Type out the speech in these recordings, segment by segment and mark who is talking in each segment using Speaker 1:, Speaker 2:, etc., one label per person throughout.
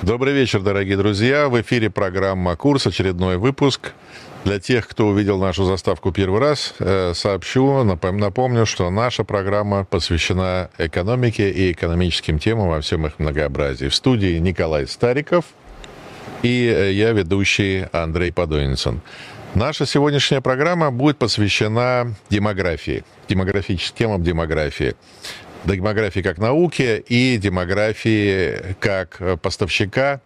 Speaker 1: Добрый вечер, дорогие друзья. В эфире программа «Курс», очередной выпуск. Для тех, кто увидел нашу заставку первый раз, напомню, что наша программа посвящена экономике и экономическим темам во всем их многообразии. В студии Николай Стариков и я, ведущий Андрей Подойницын. Наша сегодняшняя программа будет посвящена демографии, темам демографии. Демографии как науки и демографии как поставщика,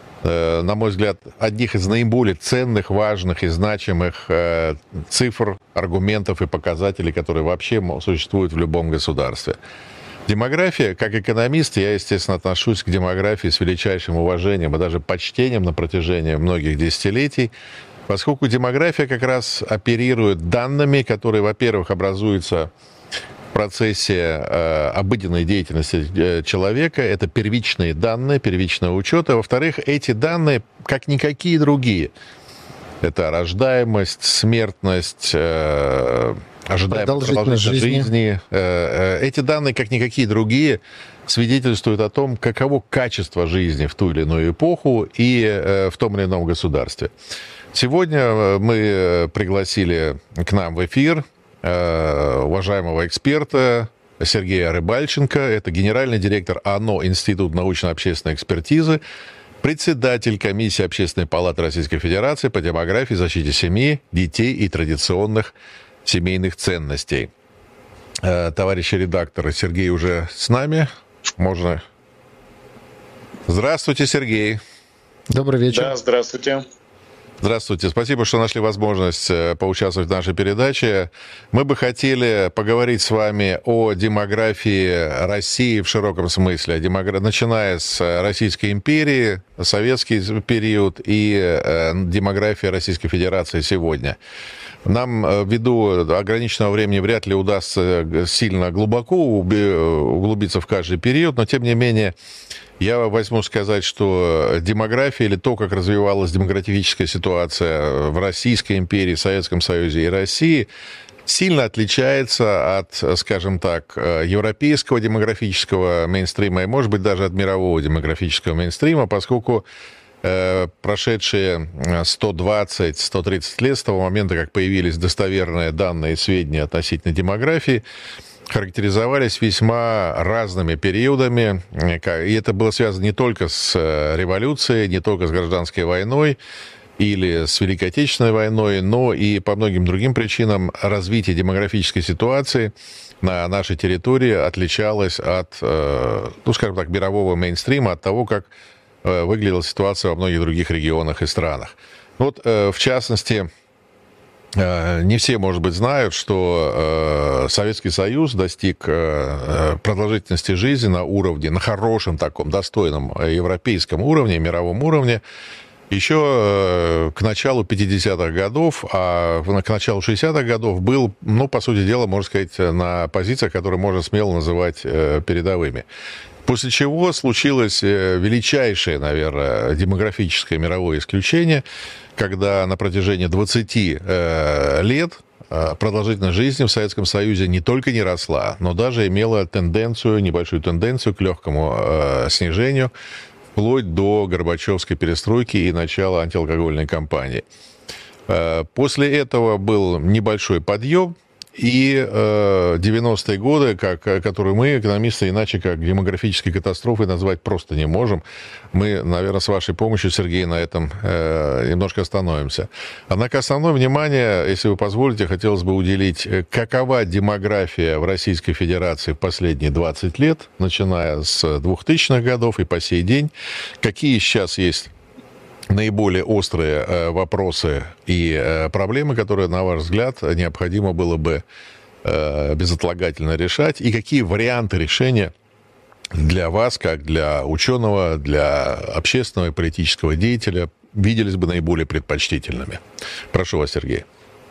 Speaker 1: на мой взгляд, одних из наиболее ценных, важных и значимых цифр, аргументов и показателей, которые вообще существуют в любом государстве. Демография, как экономист, я, естественно, отношусь к демографии с величайшим уважением и даже почтением на протяжении многих десятилетий, поскольку демография как раз оперирует данными, которые, во-первых, образуются в процессе обыденной деятельности человека. Это первичные данные, первичный учет. А во-вторых, эти данные, как никакие другие, это рождаемость, смертность, ожидаемая продолжительность жизни. Эти данные, как никакие другие, свидетельствуют о том, каково качество жизни в ту или иную эпоху и в том или ином государстве. Сегодня мы пригласили к нам в эфир уважаемого эксперта Сергея Рыбальченко. Это генеральный директор АНО Институт научно-общественной экспертизы, председатель комиссии Общественной палаты Российской Федерации по демографии, защите семьи, детей и традиционных семейных ценностей. Товарищи редакторы, Сергей уже с нами. Можно. Здравствуйте, Сергей.
Speaker 2: Добрый вечер.
Speaker 3: Да, здравствуйте.
Speaker 1: Здравствуйте. Спасибо, что нашли возможность поучаствовать в нашей передаче. Мы бы хотели поговорить с вами о демографии России в широком смысле, начиная с Российской империи, советский период и демографии Российской Федерации сегодня. Нам ввиду ограниченного времени вряд ли удастся сильно глубоко углубиться в каждый период, но тем не менее я возьму сказать, что демография или то, как развивалась демографическая ситуация в Российской империи, Советском Союзе и России, сильно отличается от, скажем так, европейского демографического мейнстрима и, может быть, даже от мирового демографического мейнстрима, поскольку прошедшие 120-130 лет с того момента, как появились достоверные данные и сведения относительно демографии, характеризовались весьма разными периодами, и это было связано не только с революцией, не только с гражданской войной или с Великой Отечественной войной, но и по многим другим причинам развитие демографической ситуации на нашей территории отличалось от, скажем так, мирового мейнстрима, от того, как выглядела ситуация во многих других регионах и странах. Вот, в частности, не все, может быть, знают, что Советский Союз достиг продолжительности жизни на уровне, на хорошем таком, достойном европейском уровне, мировом уровне, еще к началу 50-х годов, а к началу 60-х годов был, по сути дела, можно сказать, на позициях, которые можно смело называть передовыми. После чего случилось величайшее, наверное, демографическое мировое исключение, когда на протяжении 20 лет продолжительность жизни в Советском Союзе не только не росла, но даже имела небольшую тенденцию к легкому снижению, вплоть до Горбачевской перестройки и начала антиалкогольной кампании. После этого был небольшой подъем, и 90-е годы, которые мы, экономисты, иначе как демографической катастрофой назвать просто не можем. Мы, наверное, с вашей помощью, Сергей, на этом немножко остановимся. Однако основное внимание, если вы позволите, хотелось бы уделить, какова демография в Российской Федерации в последние 20 лет, начиная с 2000-х годов и по сей день, какие сейчас есть наиболее острые вопросы и проблемы, которые, на ваш взгляд, необходимо было бы безотлагательно решать, и какие варианты решения для вас, как для ученого, для общественного и политического деятеля, виделись бы наиболее предпочтительными? Прошу вас, Сергей.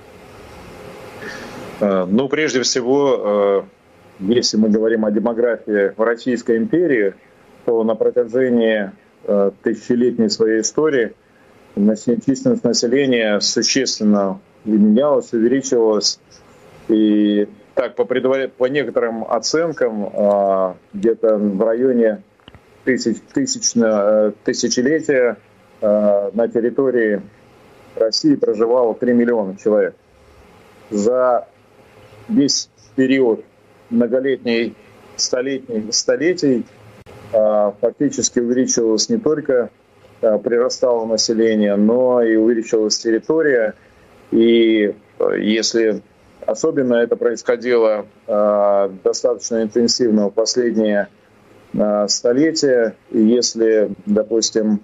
Speaker 3: Прежде всего, если мы говорим о демографии в Российской империи, то на протяжении тысячелетней своей истории численность населения существенно менялась, увеличивалась. И так, по некоторым оценкам, где-то в районе тысячелетия на территории России проживало 3 миллиона человек. За весь период многолетний, столетий фактически увеличивалось не только прирастало население, но и увеличивалась территория. И если особенно это происходило достаточно интенсивно в последние столетия, и если, допустим,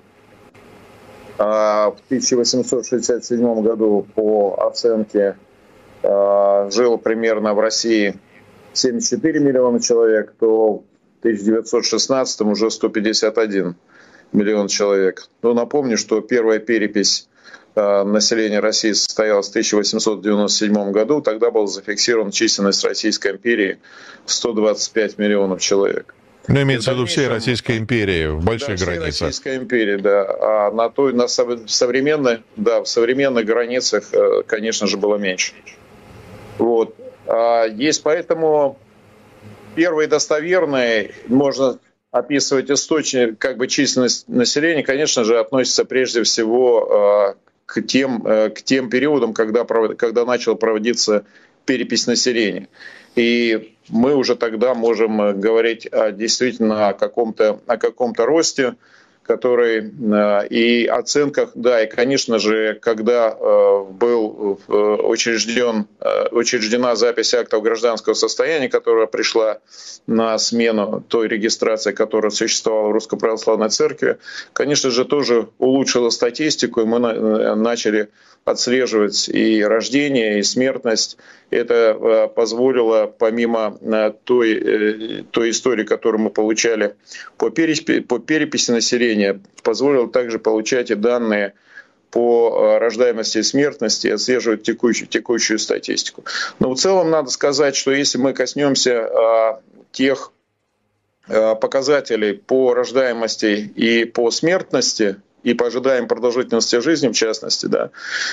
Speaker 3: в 1867 году по оценке жило примерно в России 74 миллиона человек, то в 1916 уже 151 миллион человек. Но напомню, что первая перепись населения России состоялась в 1897 году. Тогда была зафиксирована численность Российской империи в 125 миллионов человек.
Speaker 1: Ну, имеется в виду всей Российской империи в больших границах.
Speaker 3: Российской империи, да. А в современных границах, конечно же, было меньше. Вот. Есть поэтому первые достоверные, можно описывать источник, численность населения, конечно же, относится прежде всего к тем периодам, когда начала проводиться перепись населения. И мы уже тогда можем говорить действительно о каком-то росте, который и оценках, да, и, конечно же, когда был учреждена запись актов гражданского состояния, которая пришла на смену той регистрации, которая существовала в Русской Православной Церкви, конечно же, тоже улучшила статистику, и мы начали отслеживать и рождение, и смертность. Это позволило, помимо той истории, которую мы получали по переписи населения, позволило также получать и данные по рождаемости и смертности, и отслеживать текущую статистику. Но в целом надо сказать, что если мы коснемся тех показателей по рождаемости и по смертности, и по ожидаемой продолжительности жизни, в частности, да,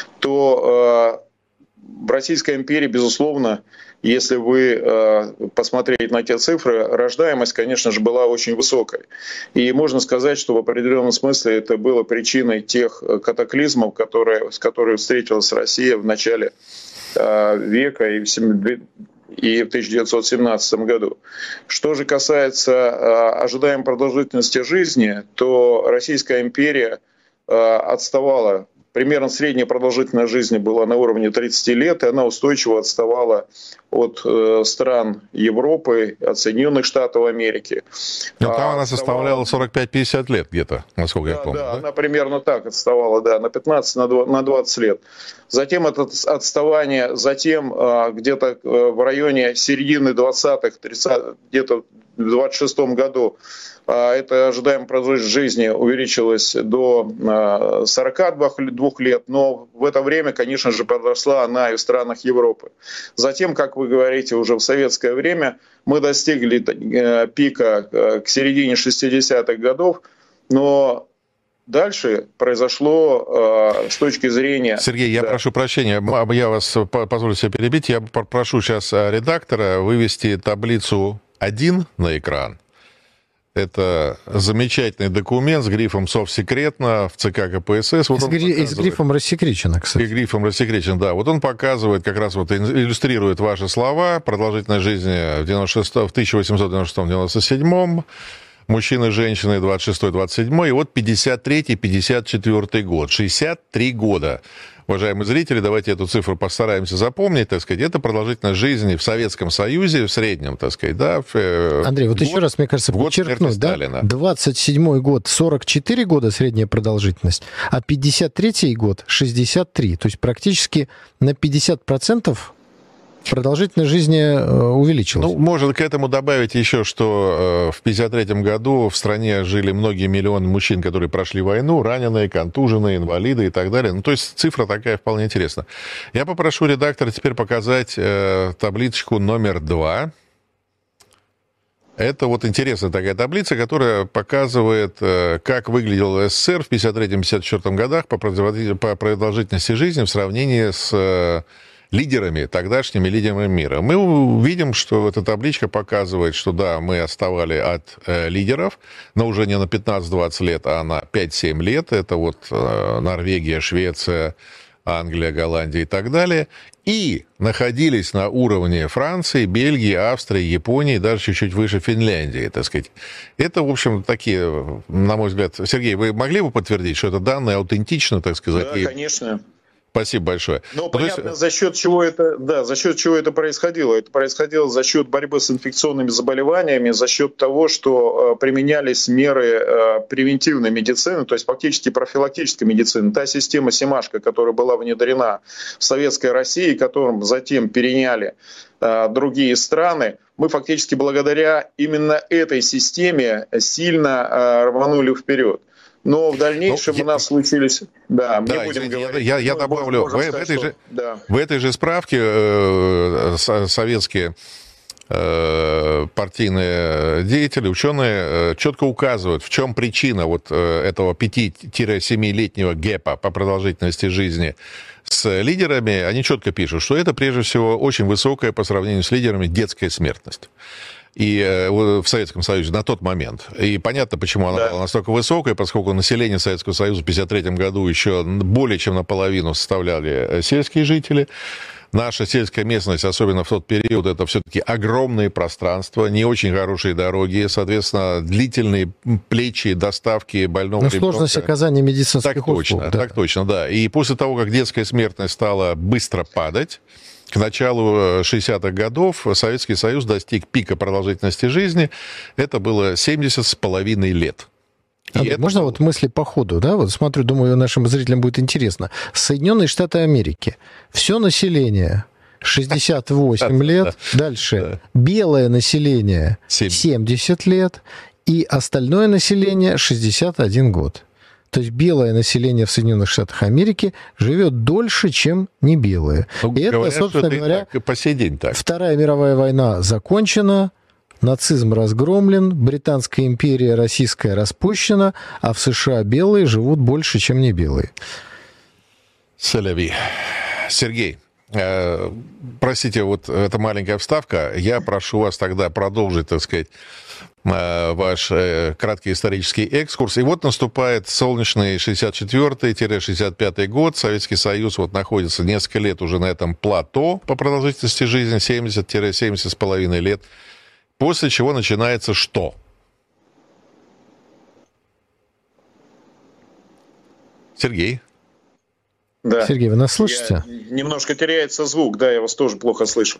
Speaker 3: то в Российской империи, безусловно, если вы посмотреть на те цифры, рождаемость, конечно же, была очень высокой. И можно сказать, что в определенном смысле это было причиной тех катаклизмов, с которыми встретилась Россия в начале века и в 1917 году. Что же касается ожидаемой продолжительности жизни, то Российская империя отставала. Примерно средняя продолжительность жизни была на уровне 30 лет, и она устойчиво отставала от стран Европы, от Соединенных Штатов Америки.
Speaker 1: Но там она составляла 45-50 лет где-то, насколько я помню.
Speaker 3: Да, она примерно так отставала, да, на 15-20 лет. Затем это отставание, где-то в районе середины 20-х, 30-х, где-то в 26-м году эта ожидаемая продолжительность жизни увеличилась до 42 лет, но в это время, конечно же, подросла она и в странах Европы. Затем, как вы говорите, уже в советское время мы достигли пика к середине 60-х годов, но дальше произошло с точки зрения...
Speaker 1: Сергей, я прошу прощения, я вас позволю себе перебить, я прошу сейчас редактора вывести таблицу 1 на экран. Это замечательный документ с грифом «Совсекретно» в ЦК КПСС. Вот
Speaker 2: и с грифом «Рассекречено», кстати.
Speaker 1: И грифом «Рассекречено», да. Вот он показывает, как раз вот иллюстрирует ваши слова. Продолжительность жизни в 1896-97, мужчины и женщины 26-27, и вот 53-54 год. 63 года. Уважаемые зрители, давайте эту цифру постараемся запомнить, так сказать. Это продолжительность жизни в Советском Союзе, в среднем, так сказать, да.
Speaker 2: Андрей, вот еще раз, мне кажется, подчеркнуть, да? 27-й год 44 года средняя продолжительность, а 53-й год 63. То есть практически на 50% продолжительность жизни увеличилась.
Speaker 1: Ну, можно к этому добавить еще, что в 1953 году в стране жили многие миллионы мужчин, которые прошли войну, раненые, контуженные, инвалиды и так далее. Ну, то есть цифра такая вполне интересная. Я попрошу редактора теперь показать табличку номер 2. Это вот интересная такая таблица, которая показывает, как выглядел СССР в 1953-1954 годах по продолжительности жизни в сравнении с лидерами, тогдашними лидерами мира. Мы видим, что эта табличка показывает, что да, мы отставали от лидеров, но уже не на 15-20 лет, а на 5-7 лет. Это вот Норвегия, Швеция, Англия, Голландия и так далее. И находились на уровне Франции, Бельгии, Австрии, Японии, даже чуть-чуть выше Финляндии, так сказать. Это, в общем, такие, на мой взгляд... Сергей, вы могли бы подтвердить, что это данные аутентичны, так сказать?
Speaker 3: Да, конечно.
Speaker 1: Спасибо большое.
Speaker 3: Ну, понятно, за счет чего это происходило. Это происходило за счет борьбы с инфекционными заболеваниями, за счет того, что применялись меры превентивной медицины, то есть фактически профилактической медицины. Та система Семашко, которая была внедрена в Советской России, которым затем переняли другие страны, мы фактически благодаря именно этой системе сильно рванули вперед. Но в дальнейшем у нас случились... Да,
Speaker 1: не будем говорить. Я добавлю, в этой же справке советские партийные деятели, ученые четко указывают, в чем причина вот этого 5-7-летнего гэпа по продолжительности жизни с лидерами. Они четко пишут, что это прежде всего очень высокая по сравнению с лидерами детская смертность. И в Советском Союзе на тот момент. И понятно, почему она была настолько высокая, поскольку население Советского Союза в 1953 году еще более чем наполовину составляли сельские жители. Наша сельская местность, особенно в тот период, это все-таки огромные пространства, не очень хорошие дороги, соответственно, длительные плечи доставки больного ребенка.
Speaker 2: Сложность оказания медицинских услуг.
Speaker 1: Так точно, да. И после того, как детская смертность стала быстро падать, к началу 60-х годов Советский Союз достиг пика продолжительности жизни. Это было 70,5 лет.
Speaker 2: Можно вот мысли по ходу, да? Вот смотрю, думаю, нашим зрителям будет интересно. Соединенные Штаты Америки. Все население 68 лет. Дальше. Белое население 70 лет. И остальное население 61 год. То есть белое население в Соединенных Штатах Америки живет дольше, чем не белое. И это, собственно говоря,
Speaker 1: по сей день так.
Speaker 2: Вторая мировая война закончена, нацизм разгромлен, Британская империя российская распущена, а в США белые живут больше, чем не белые.
Speaker 1: Саляви. Сергей, простите, вот эта маленькая вставка. Я прошу вас тогда продолжить, так сказать, ваш краткий исторический экскурс. И вот наступает солнечный 64-65 год. Советский Союз вот находится несколько лет уже на этом плато по продолжительности жизни, 70-70,5 лет. После чего начинается что? Сергей?
Speaker 2: Да. Сергей, вы нас слышите?
Speaker 3: Немножко теряется звук, да, я вас тоже плохо слышу.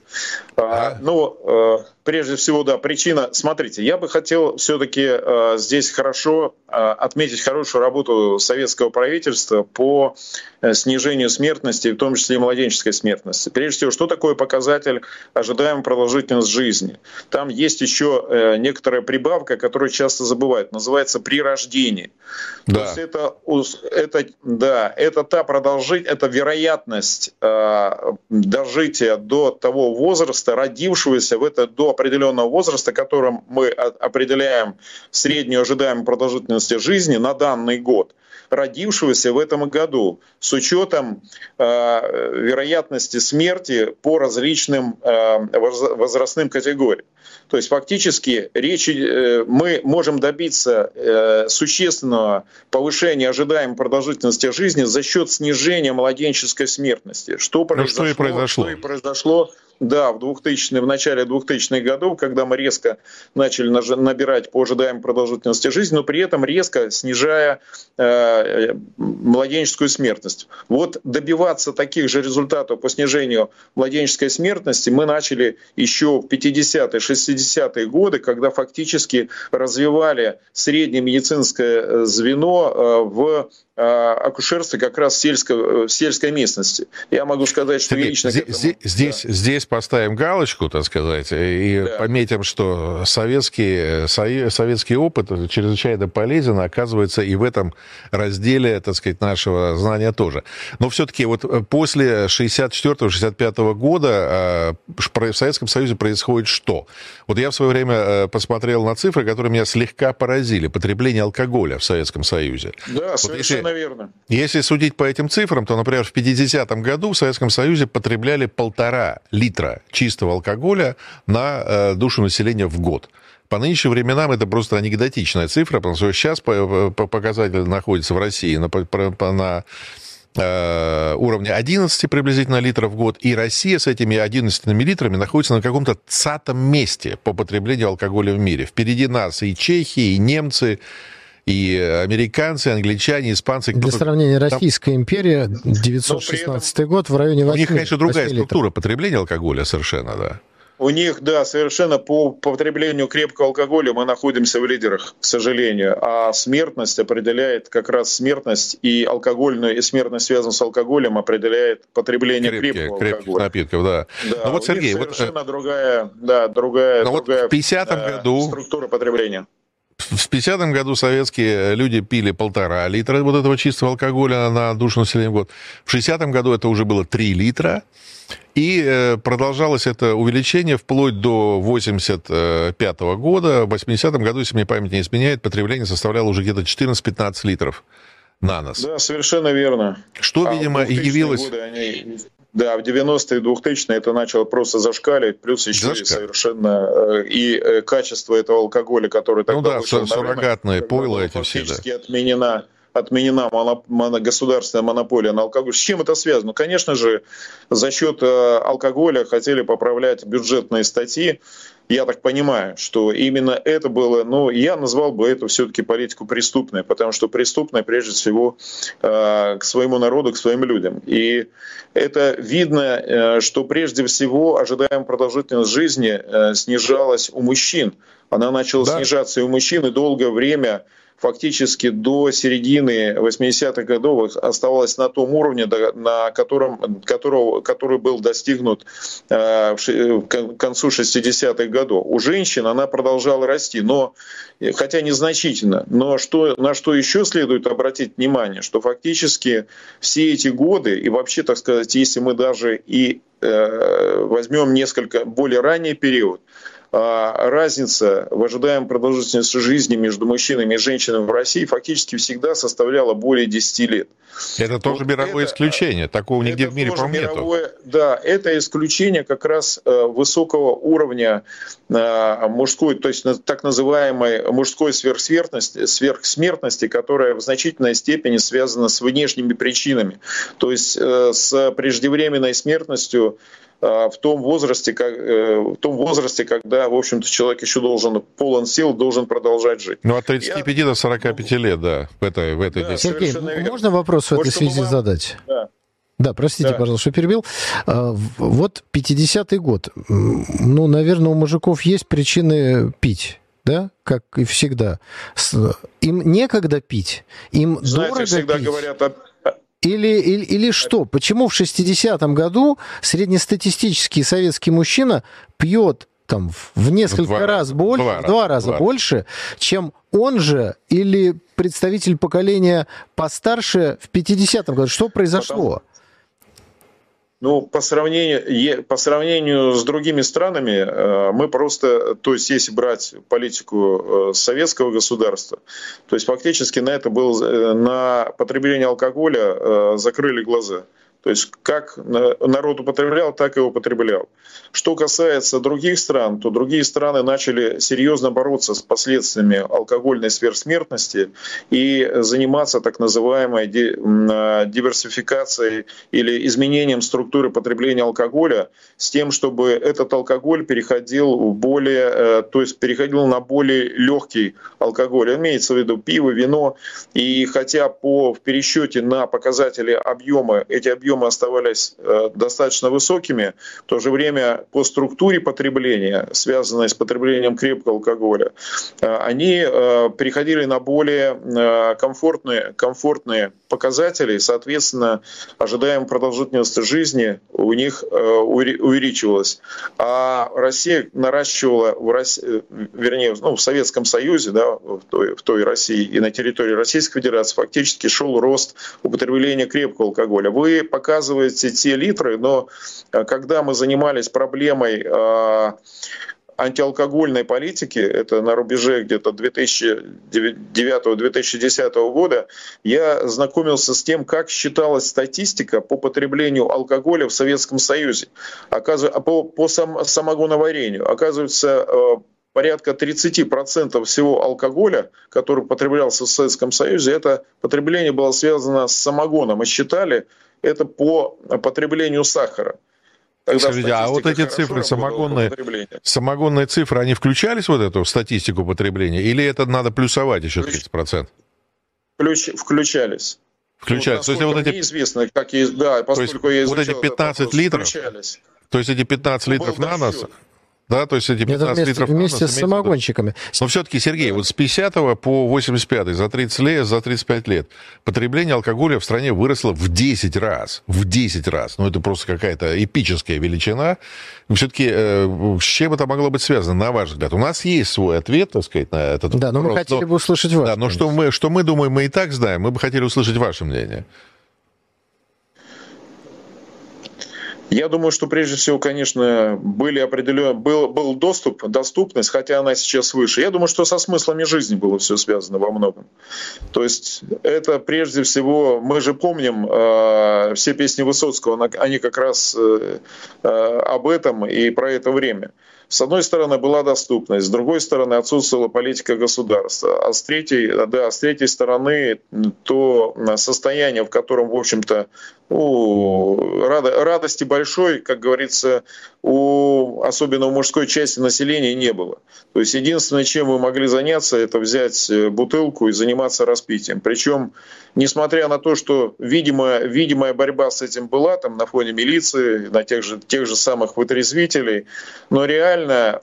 Speaker 3: Прежде всего, да, причина. Смотрите, я бы хотел все-таки здесь хорошо отметить хорошую работу советского правительства по снижению смертности, в том числе и младенческой смертности. Прежде всего, что такое показатель ожидаемой продолжительности жизни? Там есть еще некоторая прибавка, которую часто забывают, называется при рождении.
Speaker 1: Да.
Speaker 3: То есть это та продолжительность, это вероятность дожития до того возраста, родившегося до определенного возраста, которым мы определяем среднюю ожидаемую продолжительность жизни на данный год, родившегося в этом году, с учетом вероятности смерти по различным возрастным категориям. То есть фактически мы можем добиться существенного повышения ожидаемой продолжительности жизни за счет снижения младенческой смертности. Что и произошло. Да, в начале 2000-х годов, когда мы резко начали набирать по ожидаемой продолжительности жизни, но при этом резко снижая младенческую смертность. Вот добиваться таких же результатов по снижению младенческой смертности мы начали еще в 50-е, 60-е годы, когда фактически развивали среднее медицинское звено в акушерстве как раз в сельской местности. Я могу сказать, что
Speaker 1: здесь поставим галочку, так сказать, и пометим, что советский опыт чрезвычайно полезен, оказывается, и в этом разделе, так сказать, нашего знания тоже. Но все-таки вот после 64-65 года в Советском Союзе происходит что? Вот я в свое время посмотрел на цифры, которые меня слегка поразили. Потребление алкоголя в Советском Союзе.
Speaker 3: Да, вот совершенно верно.
Speaker 1: Если судить по этим цифрам, то, например, в 50-м году в Советском Союзе потребляли 1,5 литра чистого алкоголя на душу населения в год. По нынешним временам это просто анекдотичная цифра, потому что сейчас показатель находится в России на уровне 11 приблизительно литров в год, и Россия с этими 11 литрами находится на каком-то 100-м месте по потреблению алкоголя в мире. Впереди нас и чехи, и немцы, и американцы, англичане, испанцы.
Speaker 2: Для сравнения, Российская империя, 916 год, в районе 8
Speaker 1: У них, конечно, другая
Speaker 2: литров.
Speaker 1: структура потребления алкоголя совершенно, да.
Speaker 3: У них, да, совершенно по потреблению крепкого алкоголя мы находимся в лидерах, к сожалению. А смертность определяет как раз смертность, и алкогольную, и смертность, связанную с алкоголем, определяет потребление крепкого алкоголя.
Speaker 1: Напитков, да.
Speaker 3: Да,
Speaker 1: ну вот, Сергей,
Speaker 3: совершенно другая
Speaker 1: в 50-м году
Speaker 3: структура потребления.
Speaker 1: В 50-м году советские люди пили 1,5 литра вот этого чистого алкоголя на душу населения в год. В 60-м году это уже было 3 литра. И продолжалось это увеличение вплоть до 85 года. В 80-м году, если мне память не изменяет, потребление составляло уже где-то 14-15 литров на нос.
Speaker 3: Да, совершенно верно.
Speaker 1: Что, видимо, и явилось...
Speaker 3: Да, в 90-е и 2000-е это начало просто зашкаливать, плюс еще и совершенно и качество этого алкоголя, который тогда вышел на рынок,
Speaker 1: суррогатные пойло эти все,
Speaker 3: да. Отменена государственная монополия на алкоголь. С чем это связано? Ну, конечно же, за счет алкоголя хотели поправлять бюджетные статьи. Я так понимаю, что именно это было, но я назвал бы это все-таки политику преступной, потому что преступной прежде всего к своему народу, к своим людям. И это видно, что прежде всего ожидаемая продолжительность жизни снижалась у мужчин. Она начала снижаться и у мужчин, и долгое время, фактически до середины 80-х годов, оставалась на том уровне, который был достигнут к концу 60-х годов. У женщин она продолжала расти, но, хотя незначительно. Но на что еще следует обратить внимание, что фактически все эти годы, и вообще, так сказать, если мы даже и возьмем несколько более ранний период, разница в ожидаемой продолжительности жизни между мужчинами и женщинами в России фактически всегда составляла более 10 лет.
Speaker 1: Это тоже мировое исключение. Такого нигде в мире, по-моему, нету.
Speaker 3: Да, это исключение как раз высокого уровня мужской, то есть так называемой мужской сверхсмертности, которая в значительной степени связана с внешними причинами. То есть с преждевременной смертностью в том возрасте, когда, в общем-то, человек еще должен полон сил, должен продолжать жить.
Speaker 1: Ну, от 35 до 45 лет, да, в этой
Speaker 2: Сергей, можно вопрос в этой связи задать? Да, простите, пожалуйста, что перебил. Вот 50-й год. Ну, наверное, у мужиков есть причины пить. Да, как и всегда. Им некогда пить, им дорого
Speaker 3: всегда
Speaker 2: пить.
Speaker 3: Говорят
Speaker 2: Или что? Почему в 60-м году среднестатистический советский мужчина пьет там в несколько раз больше, в два раза больше, чем он же или представитель поколения постарше в 50-м году? Что произошло?
Speaker 3: Ну, по сравнению с другими странами, мы просто, то есть если брать политику советского государства, то есть фактически на потребление алкоголя закрыли глаза. То есть как народ употреблял, так и употреблял. Что касается других стран, то другие страны начали серьезно бороться с последствиями алкогольной сверхсмертности и заниматься так называемой диверсификацией или изменением структуры потребления алкоголя с тем, чтобы этот алкоголь переходил на более легкий алкоголь. Имеется в виду пиво, вино. И хотя в пересчете на показатели объема, эти объемы объемы оставались достаточно высокими, в то же время по структуре потребления, связанной с потреблением крепкого алкоголя, они переходили на более комфортные показатели, и, соответственно, ожидаемая продолжительность жизни у них увеличивалась. А Россия наращивала, в Советском Союзе, да, в той России и на территории Российской Федерации фактически шел рост употребления крепкого алкоголя. Вы показываете те литры, но когда мы занимались проблемой антиалкогольной политики, это на рубеже где-то 2009-2010 года, я знакомился с тем, как считалась статистика по потреблению алкоголя в Советском Союзе, по самогоноварению. Оказывается, порядка 30% всего алкоголя, который потреблялся в Советском Союзе, это потребление было связано с самогоном. И считали это по потреблению сахара.
Speaker 1: Скажите, а вот эти цифры, самогонные цифры, они включались в эту статистику потребления? Или это надо плюсовать еще 30%?
Speaker 3: Включались.
Speaker 1: Включались. То есть вот эти...
Speaker 3: Неизвестно, как есть, да, поскольку я изучал
Speaker 1: вот эти 15 литров, включались. То есть эти 15 литров на нас... Да, то есть эти 15 литров
Speaker 2: вместе с самогонщиками.
Speaker 1: Но все-таки, Сергей, вот с 50 по 85 за 35 лет потребление алкоголя в стране выросло в 10 раз. В 10 раз. Ну, это просто какая-то эпическая величина. Все-таки с чем это могло быть связано, на ваш взгляд? У нас есть свой ответ, так сказать, на этот вопрос.
Speaker 2: Да, но мы хотели бы услышать ваше.
Speaker 1: Да, но что мы думаем, мы и так знаем. Мы бы хотели услышать ваше мнение.
Speaker 3: Я думаю, что прежде всего, конечно, был доступность, хотя она сейчас выше. Я думаю, что со смыслами жизни было все связано во многом. То есть это прежде всего, мы же помним все песни Высоцкого, они как раз об этом и про это время. С одной стороны, была доступность, с другой стороны, отсутствовала политика государства, а с третьей стороны, то состояние, в котором, в общем-то, радости большой, как говорится, особенно у мужской части населения не было. То есть единственное, чем вы могли заняться, это взять бутылку и заниматься распитием. Причем, несмотря на то, что видимая борьба с этим была там, на фоне милиции, на тех же самых вытрезвителей, но реально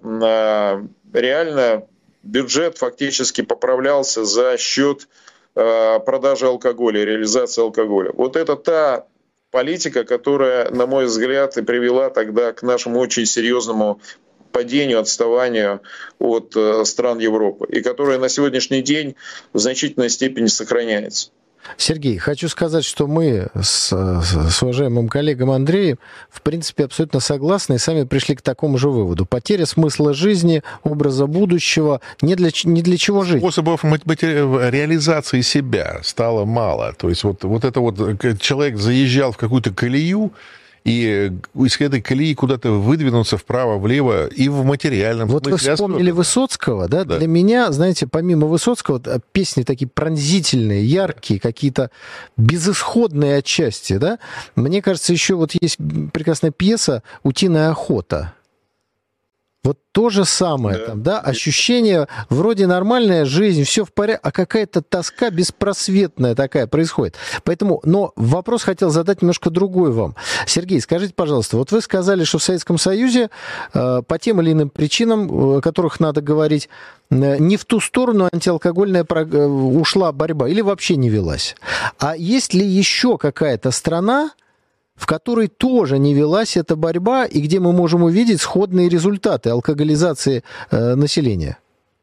Speaker 3: бюджет фактически поправлялся за счет продажи алкоголя, реализации алкоголя. Вот это та политика, которая, на мой взгляд, и привела тогда к нашему очень серьезному падению, отставанию от стран Европы, и которая на сегодняшний день в значительной степени сохраняется.
Speaker 2: Сергей, хочу сказать, что мы с уважаемым коллегом Андреем, в принципе, абсолютно согласны и сами пришли к такому же выводу. Потеря смысла жизни, образа будущего, ни для чего жить.
Speaker 1: Способов реализации себя стало мало. То есть вот это вот человек заезжал в какую-то колею, и из этой колеи куда-то выдвинуться вправо-влево и в материальном
Speaker 2: смысле. Вот вы вспомнили Высоцкого, да? Для меня, знаете, помимо Высоцкого, песни такие пронзительные, яркие, какие-то безысходные отчасти, да? Мне кажется, еще вот есть прекрасная пьеса «Утиная охота». Вот то же самое, там, да, ощущение, вроде нормальная жизнь, все в порядке, а какая-то тоска беспросветная такая происходит. Поэтому, но вопрос хотел задать немножко другой вам. Сергей, скажите, пожалуйста, вот вы сказали, что в Советском Союзе по тем или иным причинам, о которых надо говорить, не в ту сторону антиалкогольная ушла борьба или вообще не велась. А есть ли еще какая-то страна, в которой тоже не велась эта борьба, и где мы можем увидеть сходные результаты алкоголизации населения?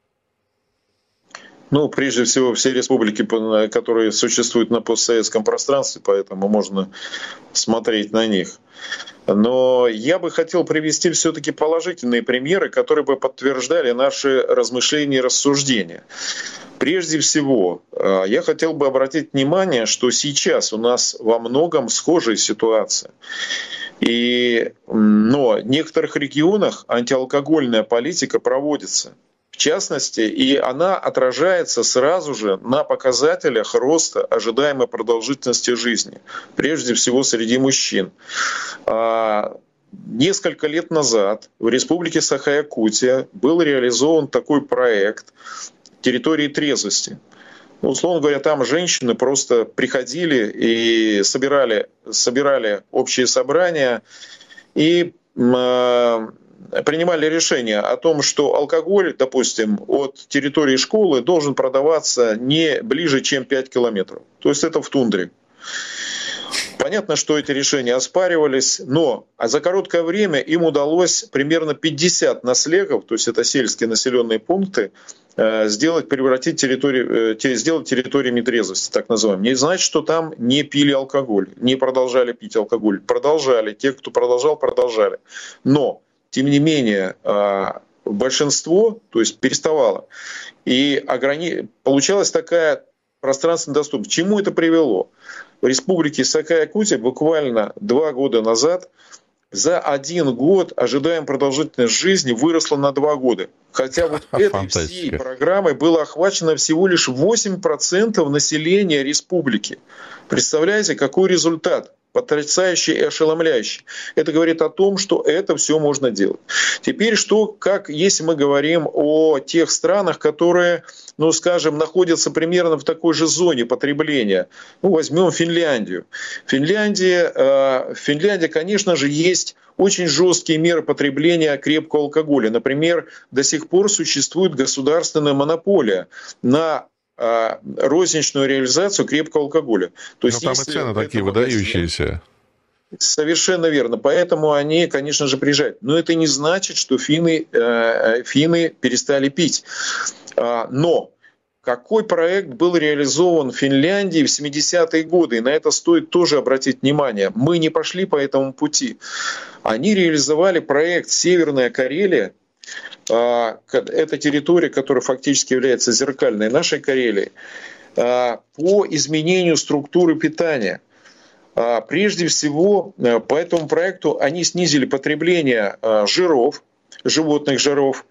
Speaker 3: Ну, прежде всего, все республики, которые существуют на постсоветском пространстве, поэтому можно смотреть на них. Но я бы хотел привести все-таки положительные примеры, которые бы подтверждали наши размышления и рассуждения. Прежде всего, я хотел бы обратить внимание, что сейчас у нас во многом схожая ситуация. Но в некоторых регионах антиалкогольная политика проводится. В частности, и она отражается сразу же на показателях роста ожидаемой продолжительности жизни, прежде всего среди мужчин. Несколько лет назад в Республике Саха-Якутия был реализован такой проект территории трезвости. условно говоря, там женщины просто приходили и собирали общие собрания и принимали решение о том, что алкоголь, допустим, от территории школы должен продаваться не ближе, чем 5 километров. То есть это в тундре. Понятно, что эти решения оспаривались, но за короткое время им удалось примерно 50 наслегов, то есть это сельские населенные пункты, сделать территориями трезвости, так называемые. Не значит, что там не пили алкоголь, не продолжали пить алкоголь. Продолжали. Те, кто продолжал, продолжали. Но, тем не менее, большинство, то есть переставало. И получалась такая пространственная доступность. К чему это привело? В республике Саха-Якутия буквально 2 года назад за 1 год ожидаемая продолжительность жизни выросла на 2 года. Хотя вот этой всей программой было охвачено всего лишь 8% населения республики. Представляете, какой результат? Потрясающий и ошеломляющий. Это говорит о том, что это все можно делать. Теперь если мы говорим о тех странах, которые, скажем, находятся примерно в такой же зоне потребления. Возьмем Финляндию. Финляндия, конечно же, есть очень жесткие меры потребления крепкого алкоголя. Например, до сих пор существует государственная монополия на розничную реализацию крепкого алкогола. То есть,
Speaker 1: там и цены такие выдающиеся.
Speaker 3: Совершенно верно. Поэтому они, конечно же, приезжают. Но это не значит, что финны перестали пить. Но какой проект был реализован в Финляндии в 70-е годы, и на это стоит тоже обратить внимание. Мы не пошли по этому пути. Они реализовали проект «Северная Карелия». Это территория, которая фактически является зеркальной нашей Карелии, по изменению структуры питания. Прежде всего, по этому проекту они снизили потребление жиров, животных жиров,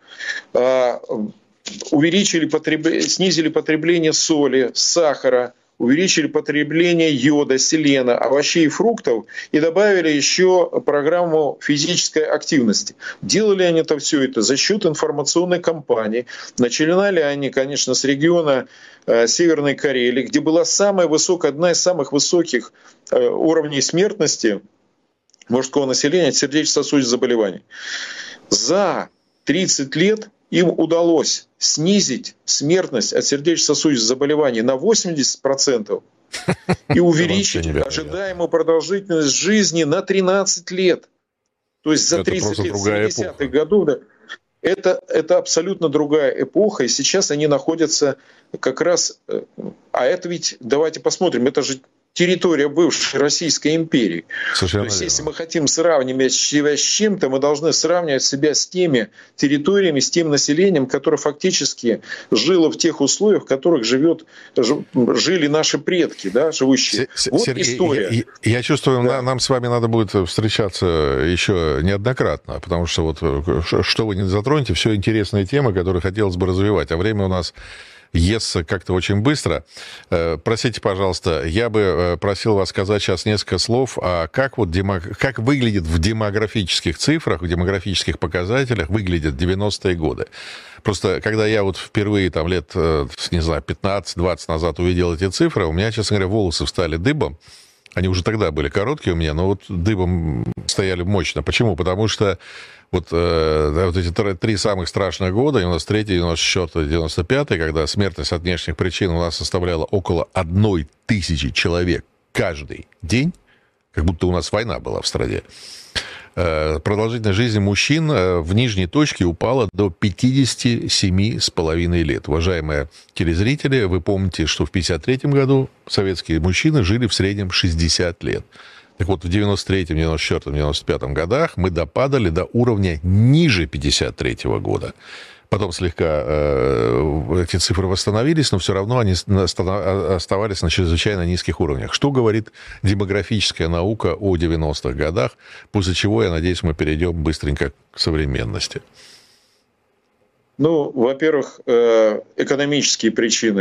Speaker 3: снизили потребление соли, сахара, увеличили потребление йода, селена, овощей и фруктов и добавили еще программу физической активности. Делали они все это за счет информационной кампании. Начинали они, конечно, с региона Северной Карелии, где была одна из самых высоких уровней смертности мужского населения от сердечно-сосудистых заболеваний. За 30 лет им удалось снизить смертность от сердечно-сосудистых заболеваний на 80% и увеличить ожидаемую продолжительность жизни на 13 лет. То есть за 30 лет, 70-х годов, это абсолютно другая эпоха, и сейчас они находятся как раз... А это ведь, давайте посмотрим, это же территория бывшей Российской империи.
Speaker 1: Совершенно
Speaker 3: То есть,
Speaker 1: верно.
Speaker 3: если мы хотим сравнивать себя с чем-то, мы должны сравнивать себя с теми территориями, с тем населением, которое фактически жило в тех условиях, в которых жили наши предки, да, живущие. Вот
Speaker 1: Сергей,
Speaker 3: история.
Speaker 1: Я чувствую, нам с вами надо будет встречаться еще неоднократно, потому что что вы не затронете, все интересные темы, которые хотелось бы развивать, а время у нас естся как-то очень быстро. Простите, пожалуйста, я бы просил вас сказать сейчас несколько слов, как выглядит в демографических цифрах, в демографических показателях выглядят 90-е годы. Просто когда я впервые лет, 15-20 назад увидел эти цифры, у меня, честно говоря, волосы встали дыбом. Они уже тогда были короткие у меня, но дыбом стояли мощно. Почему? Потому что эти 3 самых страшных года, 93-й, 94-й, 95-й, когда смертность от внешних причин у нас составляла около 1000 человек каждый день, как будто у нас война была в стране. Продолжительность жизни мужчин в нижней точке упала до 57,5 лет. Уважаемые телезрители, вы помните, что в 1953 году советские мужчины жили в среднем 60 лет. Так вот, в 93-м, 94-м, 95-м годах мы допадали до уровня ниже 53-го года. Потом слегка эти цифры восстановились, но все равно они оставались на чрезвычайно низких уровнях. Что говорит демографическая наука о 90-х годах, после чего, я надеюсь, мы перейдем быстренько к современности?
Speaker 3: Во-первых, экономические причины.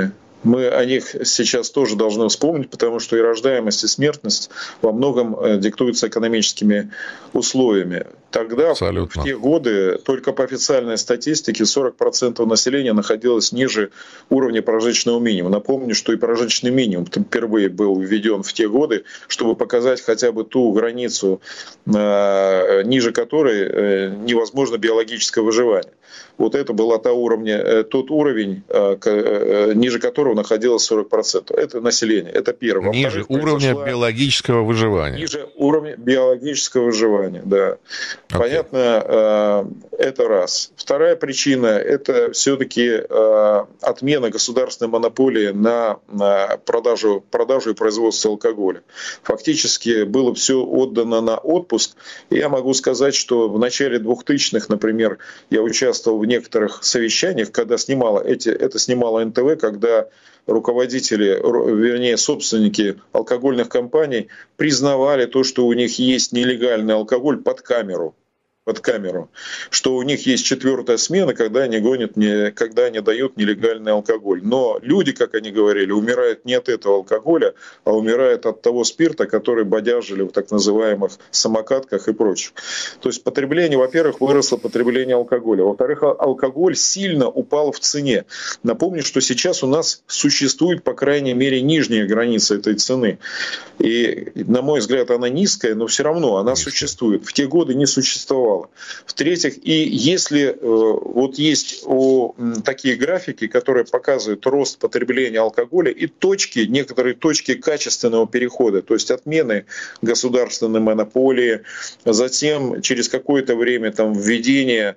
Speaker 3: Мы о них сейчас тоже должны вспомнить, потому что и рождаемость, и смертность во многом диктуются экономическими условиями. Тогда,
Speaker 1: абсолютно,
Speaker 3: в те годы, только по официальной статистике 40% населения находилось ниже уровня прожиточного минимума. Напомню, что и прожиточный минимум впервые был введен в те годы, чтобы показать хотя бы ту границу, ниже которой невозможно биологическое выживание. Вот это был тот уровень, ниже которого находилось 40%. Это население, это первое.
Speaker 1: Ниже уровня биологического выживания.
Speaker 3: Ниже уровня биологического выживания, да. Okay. Понятно, это раз. Вторая причина – это все-таки отмена государственной монополии на продажу и производство алкоголя. Фактически было все отдано на отпуск. И я могу сказать, что в начале 2000-х, например, я участвовал в некоторых совещаниях, когда это снимало НТВ, когда руководители, вернее, собственники алкогольных компаний признавали то, что у них есть нелегальный алкоголь под камеру, что у них есть 4-я смена, когда они дают нелегальный алкоголь. Но люди, как они говорили, умирают не от этого алкоголя, а умирают от того спирта, который бодяжили в так называемых самокатках и прочих. То есть потребление, во-первых, выросло потребление алкоголя. Во-вторых, алкоголь сильно упал в цене. Напомню, что сейчас у нас существует, по крайней мере, нижняя граница этой цены. И, на мой взгляд, она низкая, но все равно она существует. В те годы не существовала. В-третьих, и если вот есть такие графики, которые показывают рост потребления алкоголя и некоторые точки качественного перехода, то есть отмены государственной монополии, затем через какое-то время введение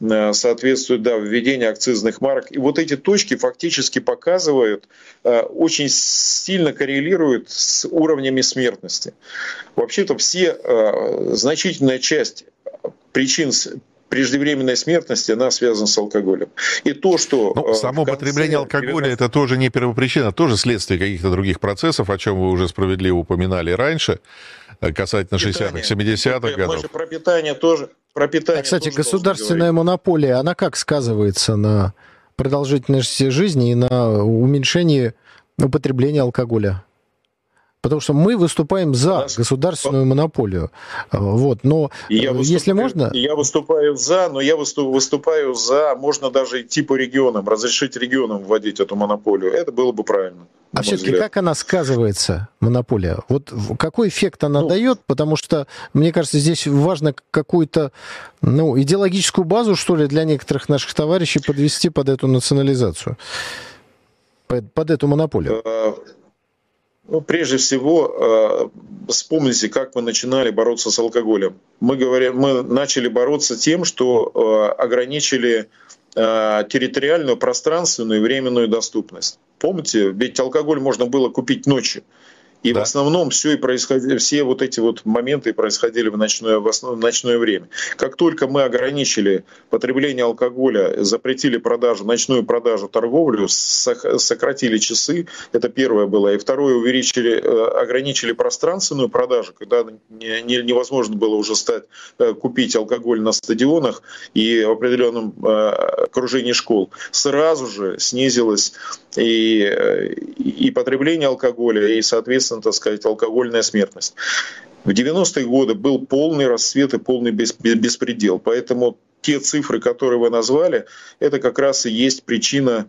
Speaker 3: акцизных марок. И вот эти точки фактически показывают, очень сильно коррелируют с уровнями смертности. Вообще-то значительная часть причин преждевременной смертности, она связана с алкоголем. И то, что...
Speaker 1: само потребление алкоголя, это тоже не первопричина, тоже следствие каких-то других процессов, о чем вы уже справедливо упоминали раньше, касательно 60-х, 70-х годов.
Speaker 3: Мы же про питание тоже...
Speaker 2: Кстати, государственная монополия, она как сказывается на продолжительности жизни и на уменьшении употребления алкоголя? Потому что мы выступаем за государственную монополию. Вот. Но если можно...
Speaker 3: Я выступаю за, но я выступаю за, можно даже идти по регионам, разрешить регионам вводить эту монополию. Это было бы правильно.
Speaker 2: А все-таки как она сказывается, монополия? Вот какой эффект она дает? Потому что, мне кажется, здесь важно какую-то идеологическую базу, что ли, для некоторых наших товарищей подвести под эту национализацию, под эту монополию.
Speaker 3: Прежде всего, вспомните, как мы начинали бороться с алкоголем. Мы начали бороться тем, что ограничили территориальную, пространственную и временную доступность. Помните, ведь алкоголь можно было купить ночью. И в основном все вот эти вот моменты происходили в ночное время. Как только мы ограничили потребление алкоголя, запретили ночную продажу, торговлю, сократили часы, это первое было. И второе, ограничили пространственную продажу, когда невозможно было уже купить алкоголь на стадионах и в определенном окружении школ. Сразу же снизилось и потребление алкоголя, и, соответственно, алкогольная смертность. В 90-е годы был полный расцвет и полный беспредел. Поэтому те цифры, которые вы назвали, это как раз и есть причина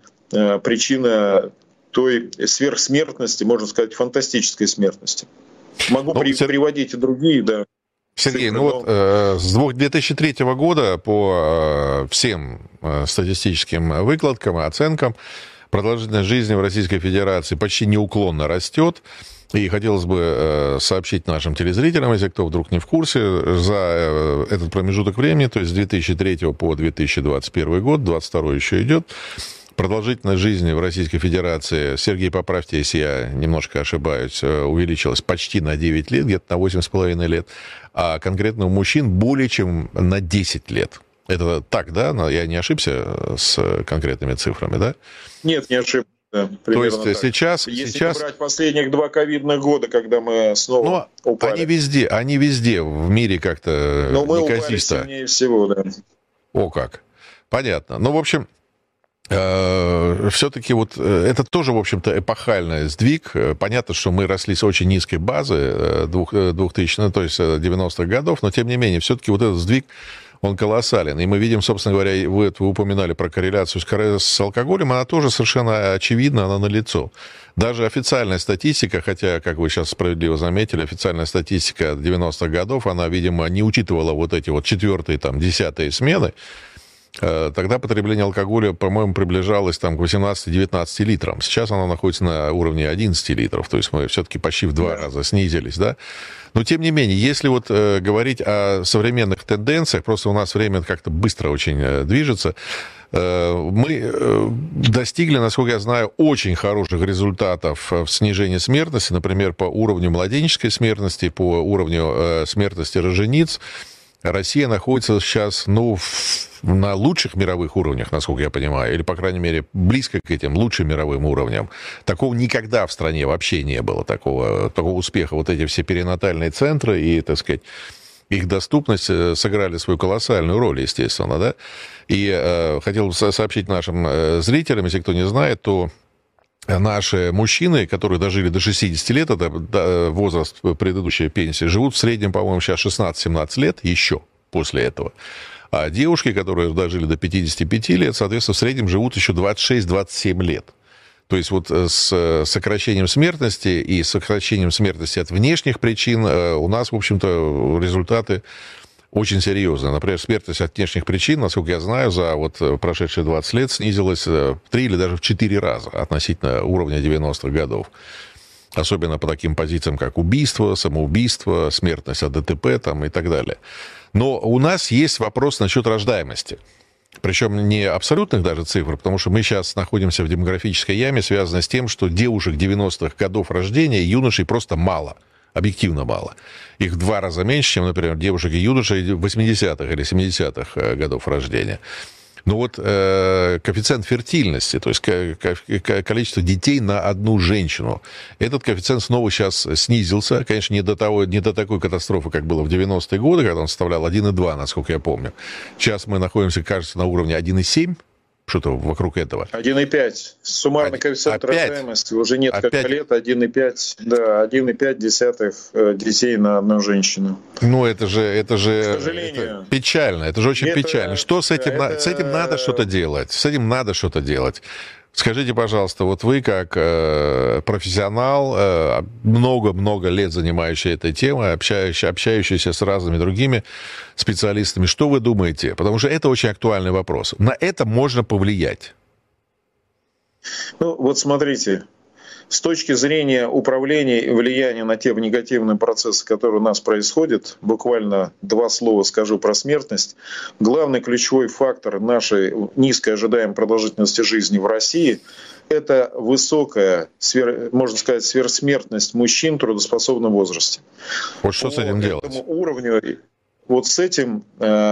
Speaker 3: той сверхсмертности, можно сказать, фантастической смертности. Могу приводить и другие, да.
Speaker 1: Сергей, с 2003 года по всем статистическим выкладкам и оценкам продолжительность жизни в Российской Федерации почти неуклонно растет. И хотелось бы сообщить нашим телезрителям, если кто вдруг не в курсе, за этот промежуток времени, то есть с 2003 по 2021 год, 2022 еще идет, продолжительность жизни в Российской Федерации, Сергей, поправьте, если я немножко ошибаюсь, увеличилась почти на 9 лет, где-то на 8,5 лет, а конкретно у мужчин более чем на 10 лет. Это так, да? Я не ошибся с конкретными цифрами, да?
Speaker 3: Нет, не ошибся. Да,
Speaker 1: то есть так. Сейчас...
Speaker 3: Если брать последних 2 ковидных года, когда мы снова упали.
Speaker 1: Они везде в мире как-то
Speaker 3: неказисто. Мы упали сильнее всего, да.
Speaker 1: О как. Понятно. В общем, все-таки вот это тоже, в общем-то, эпохальный сдвиг. Понятно, что мы росли с очень низкой базы 2000, то есть 90-х годов, но, тем не менее, все-таки вот этот сдвиг, он колоссален. И мы видим, собственно говоря, вы упоминали про корреляцию с алкоголем, она тоже совершенно очевидна, она налицо. Даже официальная статистика, хотя, как вы сейчас справедливо заметили, официальная статистика 90-х годов, она, видимо, не учитывала вот эти вот 4-е, там, 10-е смены. Тогда потребление алкоголя, по-моему, приближалось там, к 18-19 литрам. Сейчас оно находится на уровне 11 литров. То есть мы все-таки почти в 2 раза снизились. Да? Но, тем не менее, если вот говорить о современных тенденциях, просто у нас время как-то быстро очень движется, мы достигли, насколько я знаю, очень хороших результатов в снижении смертности, например, по уровню младенческой смертности, по уровню смертности рожениц. Россия находится сейчас, на лучших мировых уровнях, насколько я понимаю, или, по крайней мере, близко к этим лучшим мировым уровням. Такого никогда в стране вообще не было, такого успеха. Вот эти все перинатальные центры и, так сказать, их доступность сыграли свою колоссальную роль, естественно, да. И хотел бы сообщить нашим зрителям, если кто не знает, то наши мужчины, которые дожили до 60 лет, это возраст предыдущей пенсии, живут в среднем, по-моему, сейчас 16-17 лет еще после этого. А девушки, которые дожили до 55 лет, соответственно, в среднем живут еще 26-27 лет. То есть вот с сокращением смертности и сокращением смертности от внешних причин у нас, в общем-то, результаты очень серьезные. Например, смертность от внешних причин, насколько я знаю, за вот прошедшие 20 лет снизилась в 3 или даже в 4 раза относительно уровня 90-х годов. Особенно по таким позициям, как убийство, самоубийство, смертность от ДТП там, и так далее. Но у нас есть вопрос насчет рождаемости. Причем не абсолютных даже цифр, потому что мы сейчас находимся в демографической яме, связанной с тем, что девушек 90-х годов рождения, юношей просто мало. Объективно мало. Их в 2 раза меньше, чем, например, девушек и юношей 80-х или 70-х годов рождения. Но вот коэффициент фертильности, то есть количество детей на одну женщину, этот коэффициент снова сейчас снизился. Конечно, не до такой катастрофы, как было в 90-е годы, когда он составлял 1,2, насколько я помню. Сейчас мы находимся, кажется, на уровне 1,7. Что-то вокруг этого.
Speaker 3: 1,5. Суммарный коэффициент рождаемости уже несколько лет 1,5, да, 1,5 детей на одну женщину.
Speaker 1: Ну, это же это печально. Это же очень печально. Что с этим? С этим надо что-то делать. С этим надо что-то делать. Скажите, пожалуйста, вот вы как профессионал, много-много лет занимающий этой темой, общающийся с разными другими специалистами, что вы думаете? Потому что это очень актуальный вопрос. На это можно повлиять.
Speaker 3: Ну, вот смотрите. С точки зрения управления и влияния на те негативные процессы, которые у нас происходят, буквально 2 слова скажу про смертность. Главный ключевой фактор нашей низкой ожидаемой продолжительности жизни в России — это высокая, можно сказать, сверхсмертность мужчин в трудоспособном возрасте.
Speaker 1: Вот что с этим делать?
Speaker 3: По этому уровню... Вот с этим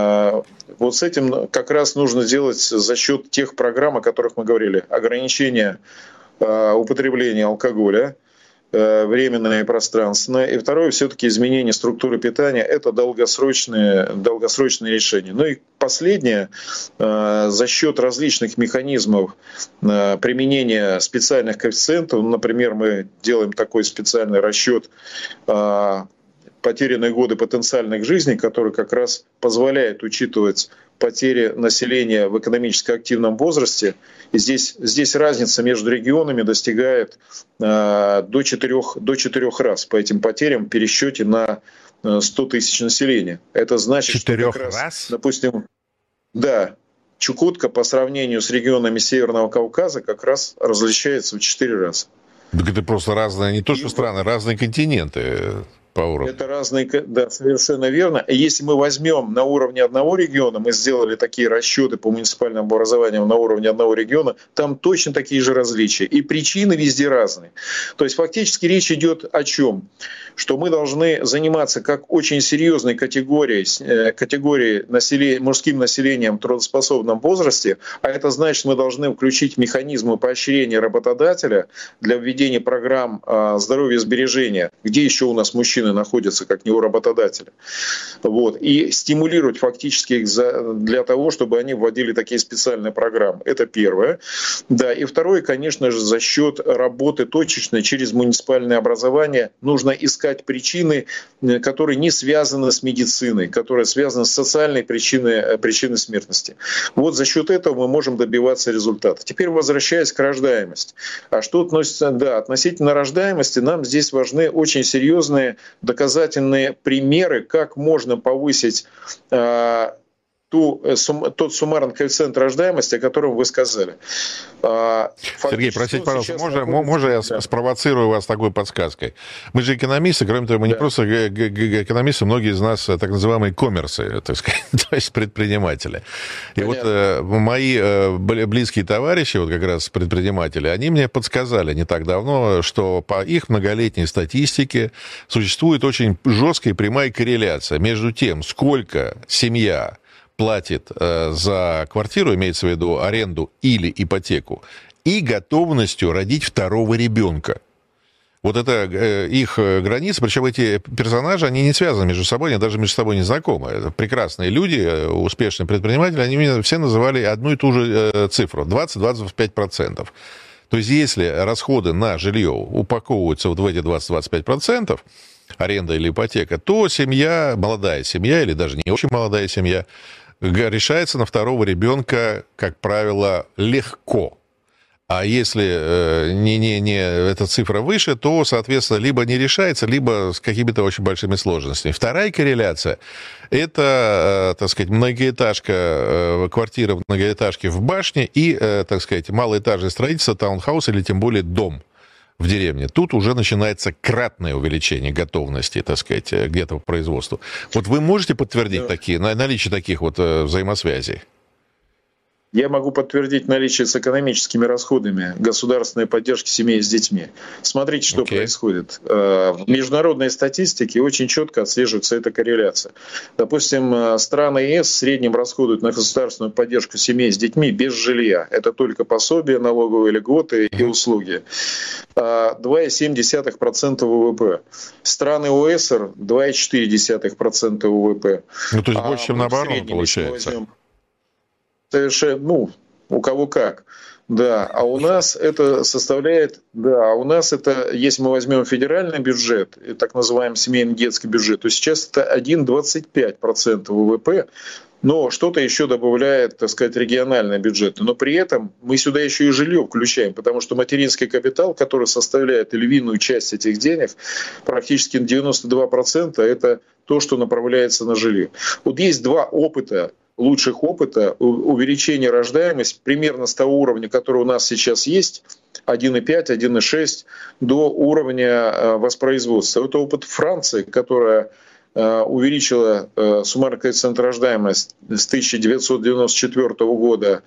Speaker 3: как раз нужно делать за счет тех программ, о которых мы говорили. Ограничение употребления алкоголя, временное и пространственное. И второе, все-таки изменение структуры питания — это долгосрочные решения. Ну и последнее, за счет различных механизмов применения специальных коэффициентов, например, мы делаем такой специальный расчет потерянные годы потенциальных жизней, который как раз позволяет учитывать потери населения в экономически активном возрасте. И здесь разница между регионами достигает до 4 раз по этим потерям в пересчете на 100 тысяч населения. Это значит,
Speaker 1: 4
Speaker 3: что как
Speaker 1: раз?
Speaker 3: Допустим, да, Чукотка по сравнению с регионами Северного Кавказа как раз различается в 4 раза.
Speaker 1: Так это просто разные, не то что страны, разные континенты.
Speaker 3: Это разные, да, совершенно верно. Если мы возьмем на уровне одного региона, мы сделали такие расчеты по муниципальному образованию на уровне одного региона, там точно такие же различия. И причины везде разные. То есть фактически речь идет о чем? Что мы должны заниматься как очень серьезной категорией мужским населением в трудоспособном возрасте, а это значит, мы должны включить механизмы поощрения работодателя для введения программ здоровья и сбережения. Где еще у нас мужчины мужчины находятся, как не у работодателя. Вот. И стимулировать фактически их для того, чтобы они вводили такие специальные программы. Это первое. Да, и второе, конечно же, за счет работы точечной через муниципальное образование нужно искать причины, которые не связаны с медициной, которые связаны с социальной причиной смертности. Вот за счет этого мы можем добиваться результата. Теперь возвращаясь к рождаемости. А что относится, да, относительно рождаемости, нам здесь важны очень серьезные доказательные примеры, как можно повысить тот суммарный коэффициент рождаемости, о котором вы сказали.
Speaker 1: Сергей, простите, пожалуйста, можно я спровоцирую вас такой подсказкой? Мы же экономисты, кроме того, мы не просто экономисты, многие из нас так называемые коммерсы, так сказать, то есть предприниматели. И понятно. Вот мои близкие товарищи, вот как раз предприниматели, они мне подсказали не так давно, что по их многолетней статистике существует очень жесткая и прямая корреляция между тем, сколько семья платит за квартиру, имеется в виду аренду или ипотеку, и готовностью родить второго ребенка. Вот это их граница, причем эти персонажи, они не связаны между собой, они даже между собой не знакомы. Это прекрасные люди, успешные предприниматели, они мне все называли одну и ту же цифру, 20-25%. То есть если расходы на жилье упаковываются вот в эти 20-25%, аренда или ипотека, то семья, молодая семья или даже не очень молодая семья, решается на второго ребенка, как правило, легко. А если эта цифра выше, то, соответственно, либо не решается, либо с какими-то очень большими сложностями. Вторая корреляция – это, так сказать, многоэтажка, квартира в многоэтажке в башне и, так сказать, малоэтажное строительство, таунхаус или тем более дом в деревне. Тут уже начинается кратное увеличение готовности, так сказать, где-то по производству. Вот вы можете подтвердить наличие таких вот взаимосвязей?
Speaker 3: Я могу подтвердить наличие с экономическими расходами государственной поддержки семей с детьми. Смотрите, что происходит. В международной статистике очень четко отслеживается эта корреляция. Допустим, страны ЕС в среднем расходуют на государственную поддержку семей с детьми без жилья. Это только пособия, налоговые льготы и услуги. 2,7% ВВП. Страны ОЭСР 2,4% ВВП.
Speaker 1: Ну, то есть больше, чем наоборот, получается.
Speaker 3: Совершенно, у кого как. Да, а у нас это составляет, если мы возьмем федеральный бюджет, так называемый семейный детский бюджет, то сейчас это 1,25% ВВП, но что-то еще добавляет, так сказать, региональные бюджеты. Но при этом мы сюда еще и жилье включаем, потому что материнский капитал, который составляет львиную часть этих денег, практически 92%, это то, что направляется на жилье. Вот есть два лучших опыта увеличения рождаемости примерно с того уровня, который у нас сейчас есть, 1,5, 1,6, до уровня воспроизводства. Это опыт Франции, которая увеличила суммарный коэффициент рождаемости с 1994 года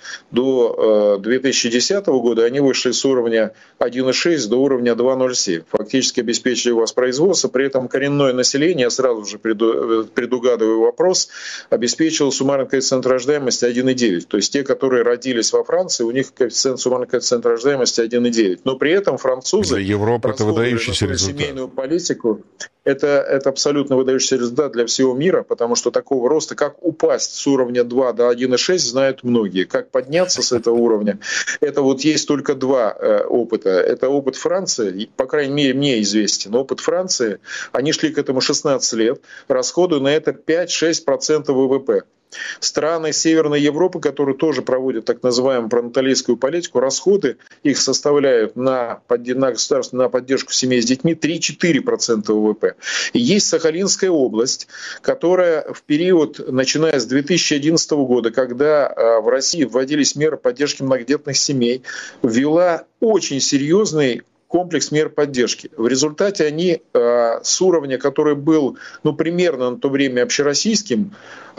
Speaker 3: до 2010 года. Они вышли с уровня 1,6 до уровня 2,07. Фактически обеспечили воспроизводство. При этом коренное население, я сразу же предугадываю вопрос, обеспечило суммарный коэффициент рождаемости 1,9. То есть те, которые родились во Франции, у них суммарный коэффициент рождаемости 1,9. Но при этом французы,
Speaker 1: для Европы это выдающийся результат.
Speaker 3: Семейную политику, это абсолютно выдающийся результат для всего мира, потому что такого роста, как упасть с уровня 2 до 1,6, знают многие. Как подняться с этого уровня, это вот есть только два опыта. Это опыт Франции, по крайней мере, мне известен. Опыт Франции, они шли к этому 16 лет, расходуя на это 5-6% ВВП. Страны Северной Европы, которые тоже проводят так называемую пронаталистскую политику, расходы их составляют на государственную поддержку семей с детьми 3-4% ВВП. И есть Сахалинская область, которая в период, начиная с 2011 года, когда в России вводились меры поддержки многодетных семей, ввела очень серьезный комплекс мер поддержки. В результате они с уровня, который был примерно на то время общероссийским,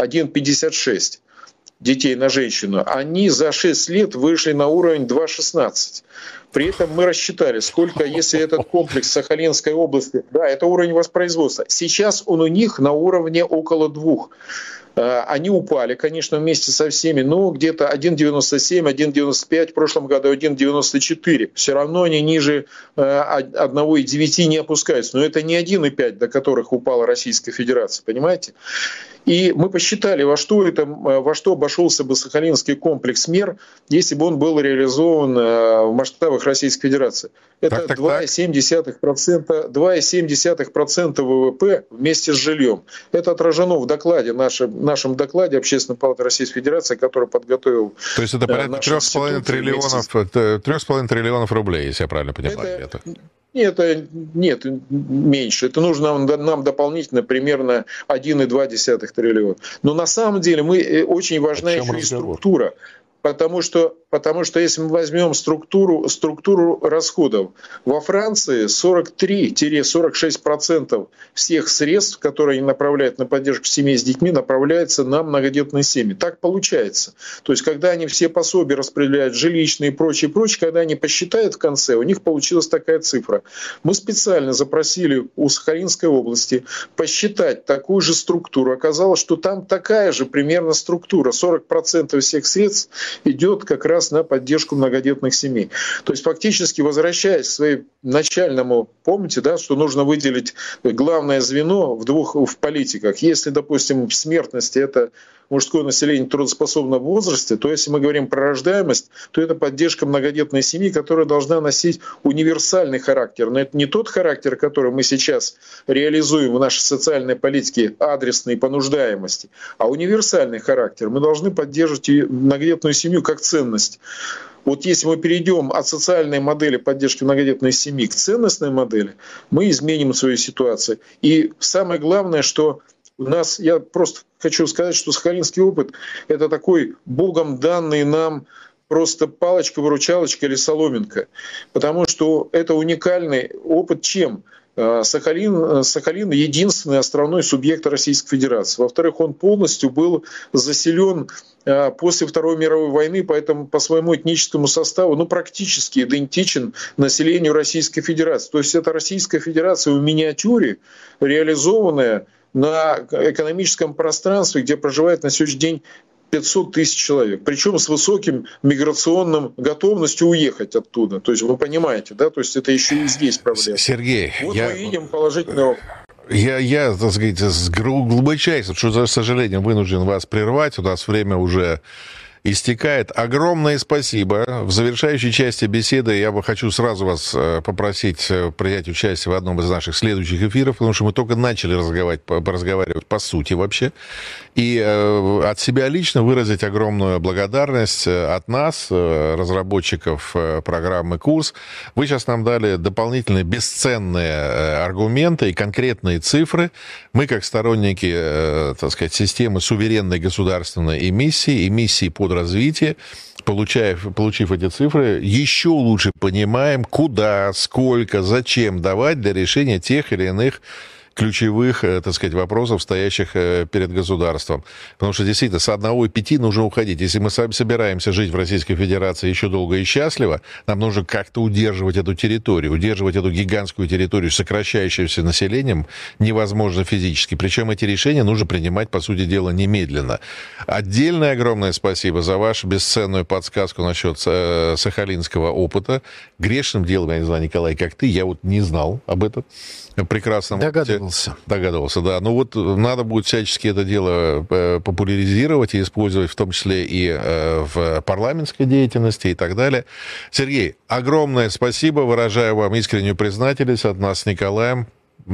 Speaker 3: 1,56 детей на женщину, они за 6 лет вышли на уровень 2,16. При этом мы рассчитали, сколько, если этот комплекс Сахалинской области, да, это уровень воспроизводства, сейчас он у них на уровне около 2. Они упали, конечно, вместе со всеми, но где-то 1,97, 1,95, в прошлом году 1,94. Все равно они ниже 1,9 не опускаются. Но это не 1,5, до которых упала Российская Федерация, понимаете? И мы посчитали, во что обошелся бы Сахалинский комплекс мер, если бы он был реализован в масштабах Российской Федерации. Это 2,7% ВВП вместе с жильем. Это отражено в докладе, нашем докладе Общественной палаты Российской Федерации, который подготовил.
Speaker 1: То есть это порядка 3,5 триллионов рублей, если я правильно понимаю.
Speaker 3: Нет, меньше. Это нужно нам дополнительно примерно 1,2 триллиона. Но на самом деле очень важна еще и структура. Потому что если мы возьмем структуру расходов, во Франции 43-46% всех средств, которые они направляют на поддержку семей с детьми, направляются на многодетные семьи. Так получается. То есть, когда они все пособия распределяют, жилищные и прочее, когда они посчитают в конце, у них получилась такая цифра. Мы специально запросили у Сахалинской области посчитать такую же структуру. Оказалось, что там такая же примерно структура. 40% всех средств идет как раз на поддержку многодетных семей. То есть фактически, возвращаясь к своему начальному, помните, да, что нужно выделить главное звено в политиках. Если, допустим, в смертности это мужское население трудоспособного возраста, то если мы говорим про рождаемость, то это поддержка многодетной семьи, которая должна носить универсальный характер. Но это не тот характер, который мы сейчас реализуем в нашей социальной политике адресной по нуждаемости, а универсальный характер. Мы должны поддерживать и многодетную семью как ценность. Вот если мы перейдем от социальной модели поддержки многодетной семьи к ценностной модели, мы изменим свою ситуацию. И самое главное, что я просто хочу сказать, что сахалинский опыт – это такой Богом данный нам просто палочка-выручалочка или соломинка. Потому что это уникальный опыт чем? Сахалин единственный островной субъект Российской Федерации. Во-вторых, он полностью был заселен после Второй мировой войны, поэтому по своему этническому составу практически идентичен населению Российской Федерации. То есть это Российская Федерация в миниатюре, реализованная на экономическом пространстве, где проживает на сегодняшний день 500 тысяч человек, причем с высоким миграционным готовностью уехать оттуда. То есть вы понимаете, да, то есть это еще и здесь проблема.
Speaker 1: Сергей,
Speaker 3: мы видим положительный опыт.
Speaker 1: Я, так сказать, с глубочайшим, что, к сожалению, вынужден вас прервать, у нас время уже истекает. Огромное спасибо. В завершающей части беседы я бы хочу сразу вас попросить принять участие в одном из наших следующих эфиров, потому что мы только начали разговаривать по сути вообще. И от себя лично выразить огромную благодарность от нас, разработчиков программы «Курс». Вы сейчас нам дали дополнительные бесценные аргументы и конкретные цифры. Мы, как сторонники, так сказать, системы суверенной государственной эмиссии под развитие, получив эти цифры, еще лучше понимаем, куда, сколько, зачем давать для решения тех или иных ключевых, так сказать, вопросов, стоящих перед государством. Потому что действительно с 1,5 нужно уходить. Если мы сами собираемся жить в Российской Федерации еще долго и счастливо, нам нужно как-то удерживать эту территорию. Удерживать эту гигантскую территорию, сокращающуюся населением, невозможно физически. Причем эти решения нужно принимать, по сути дела, немедленно. Отдельное огромное спасибо за вашу бесценную подсказку насчет сахалинского опыта. Грешным делом, я не знаю, Николай, как ты, я вот не знал об этом. Прекрасно. Догадывался, да. Ну вот надо будет всячески это дело популяризировать и использовать, в том числе и в парламентской деятельности и так далее. Сергей, огромное спасибо. Выражаю вам искреннюю признательность от нас с Николаем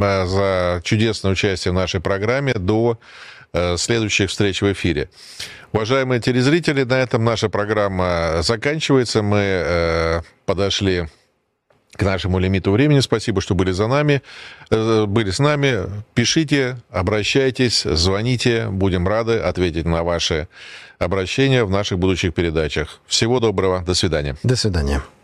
Speaker 1: за чудесное участие в нашей программе. До следующих встреч в эфире. Уважаемые телезрители, на этом наша программа заканчивается. Мы подошли к нашему лимиту времени. Спасибо, что были с нами. Пишите, обращайтесь, звоните. Будем рады ответить на ваши обращения в наших будущих передачах. Всего доброго. До свидания.
Speaker 2: До свидания.